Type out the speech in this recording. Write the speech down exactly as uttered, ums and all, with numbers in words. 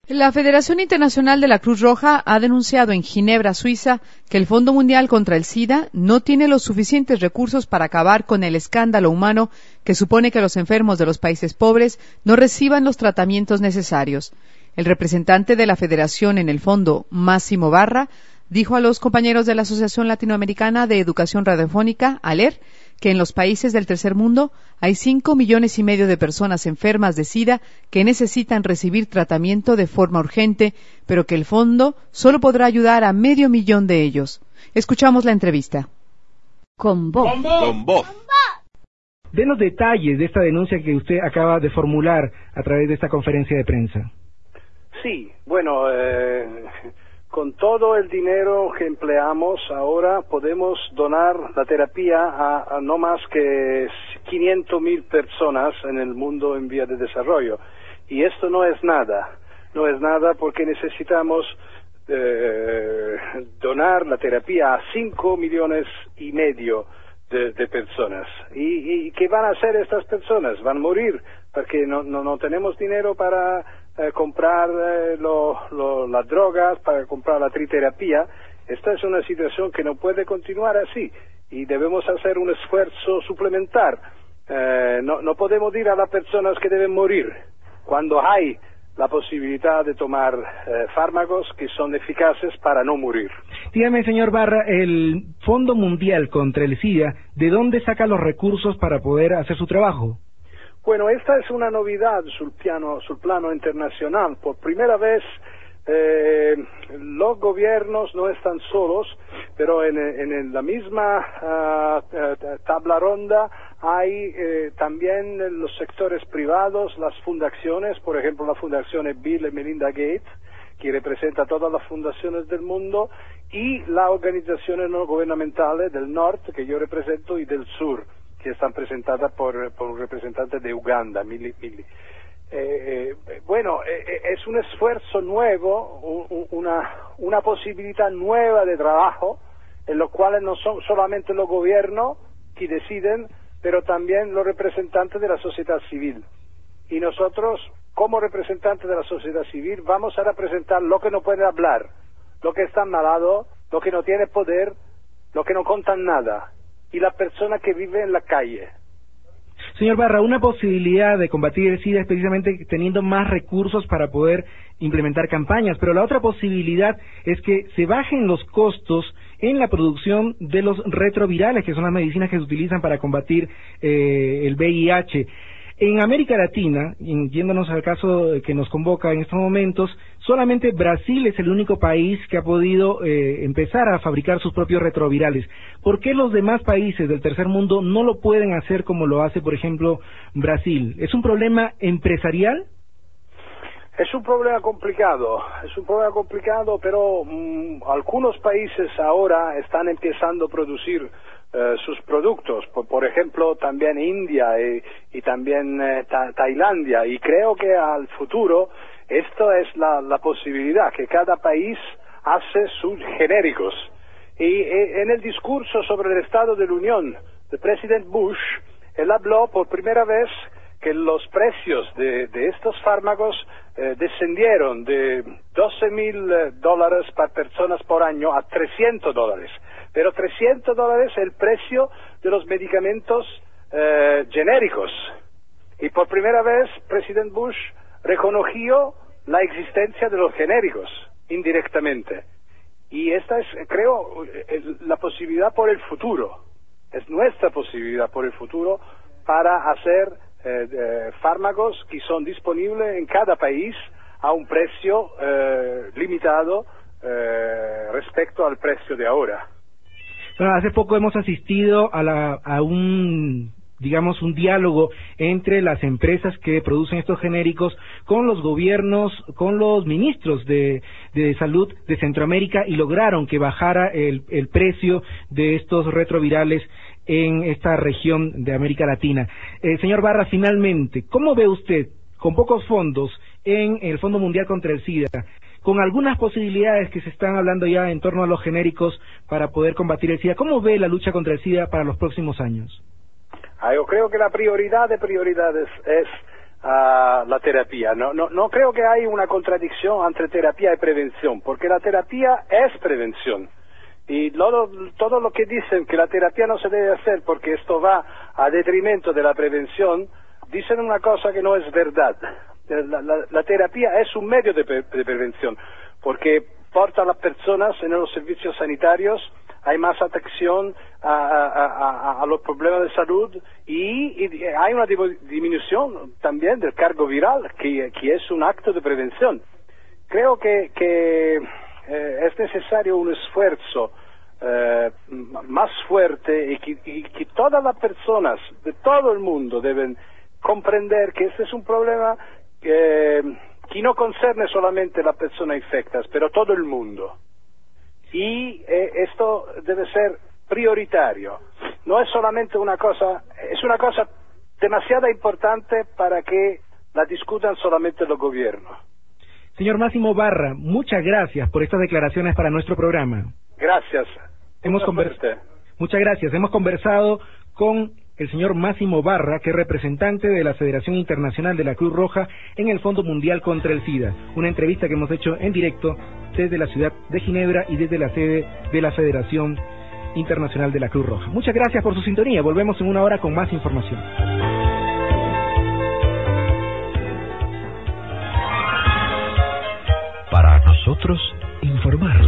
La Federación Internacional de la Cruz Roja ha denunciado en Ginebra, Suiza, que el Fondo Mundial contra el SIDA no tiene los suficientes recursos para acabar con el escándalo humano que supone que los enfermos de los países pobres no reciban los tratamientos necesarios. El representante de la Federación en el fondo, Máximo Barra, dijo a los compañeros de la Asociación Latinoamericana de Educación Radiofónica, ALER, que en los países del tercer mundo hay cinco millones y medio de personas enfermas de SIDA que necesitan recibir tratamiento de forma urgente, pero que el fondo solo podrá ayudar a medio millón de ellos. Escuchamos la entrevista. Con voz. Con voz. Con voz. Denos detalles de esta denuncia que usted acaba de formular a través de esta conferencia de prensa. Sí, bueno, eh, con todo el dinero que empleamos ahora podemos donar la terapia a, a no más que quinientas mil personas en el mundo en vía de desarrollo. Y esto no es nada, no es nada porque necesitamos eh, donar la terapia a cinco millones y medio de, de personas. ¿Y, ¿Y qué van a hacer estas personas? Van a morir porque no, no, no tenemos dinero para Eh, comprar eh, lo, lo, las drogas, para comprar la triterapia. Esta es una situación que no puede continuar así y debemos hacer un esfuerzo suplementar. Eh, no, no podemos decir a las personas que deben morir cuando hay la posibilidad de tomar eh, fármacos que son eficaces para no morir. Dígame, señor Barra, el Fondo Mundial contra el SIDA, ¿de dónde saca los recursos para poder hacer su trabajo? Bueno, esta es una novedad sul piano, sul plano internacional. Por primera vez eh, los gobiernos no están solos, pero en, en la misma uh, tabla ronda hay eh, también los sectores privados, las fundaciones, por ejemplo la Fundación Bill y Melinda Gates, que representa todas las fundaciones del mundo, y las organizaciones no gubernamentales del norte, que yo represento, y del sur, que están presentadas por, por un representante de Uganda, Mili, Mili. Eh, eh, bueno, eh, es un esfuerzo nuevo, un, una, una posibilidad nueva de trabajo, en lo cual no son solamente los gobiernos que deciden, pero también los representantes de la sociedad civil. Y nosotros, como representantes de la sociedad civil, vamos a representar lo que no puede hablar, lo que está malado, lo que no tiene poder, lo que no contan nada, y la persona que vive en la calle. Señor Barra, una posibilidad de combatir el SIDA es precisamente teniendo más recursos para poder implementar campañas, pero la otra posibilidad es que se bajen los costos en la producción de los retrovirales, que son las medicinas que se utilizan para combatir eh, el V I H. En América Latina, yéndonos al caso que nos convoca en estos momentos, solamente Brasil es el único país que ha podido eh, empezar a fabricar sus propios retrovirales. ¿Por qué los demás países del tercer mundo no lo pueden hacer como lo hace, por ejemplo, Brasil? ¿Es un problema empresarial? Es un problema complicado, es un problema complicado, pero mmm, algunos países ahora están empezando a producir Uh, sus productos, por, por ejemplo también India y, y también eh, ta, Tailandia, y creo que al futuro esto es la, la posibilidad, que cada país hace sus genéricos. Y, y en el discurso sobre el Estado de la Unión del presidente Bush, él habló por primera vez que los precios de, de estos fármacos eh, descendieron de doce mil eh, dólares para personas por año a trescientos dólares. Pero trescientos dólares es el precio de los medicamentos eh, genéricos. Y por primera vez, presidente Bush reconoció la existencia de los genéricos, indirectamente. Y esta es, creo, la posibilidad por el futuro. Es nuestra posibilidad por el futuro para hacer eh, eh, fármacos que son disponibles en cada país a un precio eh, limitado eh, respecto al precio de ahora. Bueno, hace poco hemos asistido a, la, a un, digamos, un diálogo entre las empresas que producen estos genéricos con los gobiernos, con los ministros de, de salud de Centroamérica, y lograron que bajara el, el precio de estos retrovirales en esta región de América Latina. Eh, señor Barra, finalmente, ¿cómo ve usted, con pocos fondos en el Fondo Mundial contra el SIDA, con algunas posibilidades que se están hablando ya en torno a los genéricos para poder combatir el SIDA, cómo ve la lucha contra el SIDA para los próximos años? Ah, yo creo que la prioridad de prioridades es a la terapia. No, no, no creo que hay una contradicción entre terapia y prevención, porque la terapia es prevención. Y lo, todo lo que dicen que la terapia no se debe hacer porque esto va a detrimento de la prevención, dicen una cosa que no es verdad. La, la, la terapia es un medio de, pre, de prevención, porque porta a las personas en los servicios sanitarios, hay más atención a, a, a, a los problemas de salud y, y hay una disminución también del cargo viral, que, que es un acto de prevención. Creo que, que eh, es necesario un esfuerzo eh, más fuerte y que, y que todas las personas de todo el mundo deben comprender que este es un problema que, que no concierne solamente a las personas infectadas, pero todo el mundo. Y eh, esto debe ser prioritario. No es solamente una cosa, es una cosa demasiado importante para que la discutan solamente los gobiernos. Señor Máximo Barra, muchas gracias por estas declaraciones para nuestro programa. Gracias. Hemos convers... Muchas gracias. Hemos conversado con el señor Máximo Barra, que es representante de la Federación Internacional de la Cruz Roja en el Fondo Mundial contra el SIDA. Una entrevista que hemos hecho en directo desde la ciudad de Ginebra y desde la sede de la Federación Internacional de la Cruz Roja. Muchas gracias por su sintonía. Volvemos en una hora con más información. Para nosotros, informar